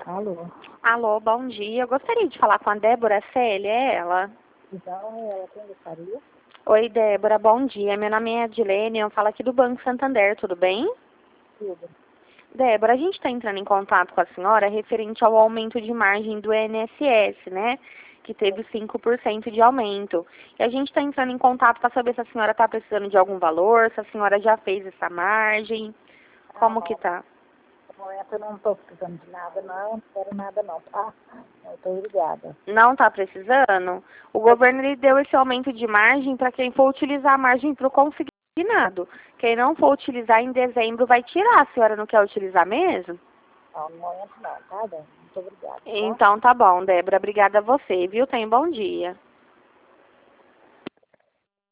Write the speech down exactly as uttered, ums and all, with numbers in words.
Alô? Alô, bom dia. Eu gostaria de falar com a Débora Célia, é ela? Então, é ela quem gostaria? Oi, Débora, bom dia. Meu nome é Edilene, eu falo aqui do Banco Santander, tudo bem? Tudo. Débora, a gente está entrando em contato com a senhora referente ao aumento de margem do I N S S, né? Que teve cinco por cento de aumento. E a gente está entrando em contato para saber se a senhora está precisando de algum valor, se a senhora já fez essa margem, Não, como que não. tá? No momento eu não estou precisando de nada, não. Não quero nada, não, tá? Muito obrigada. Não está precisando? O governo ele deu esse aumento de margem para quem for utilizar a margem para o consignado. Quem não for utilizar em dezembro vai tirar. A senhora não quer utilizar mesmo? Não, no momento não, tá, Dani? Muito obrigada, tá? Então tá bom, Débora. Obrigada a você, viu? Tenha um bom dia.